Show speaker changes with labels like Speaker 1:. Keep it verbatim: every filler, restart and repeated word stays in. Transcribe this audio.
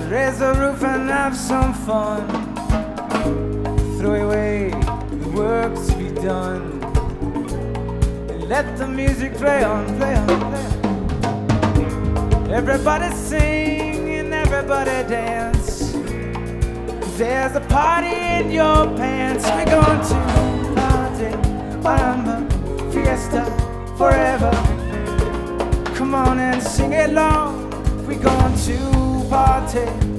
Speaker 1: raise the roof and have some fun. Throw away the work to be done and let the music play on, play on, play on. Everybody sing and everybody dance. There's a party in your pants. We're going to party, bamba, fiesta, forever. Come on and sing along. We're going to party.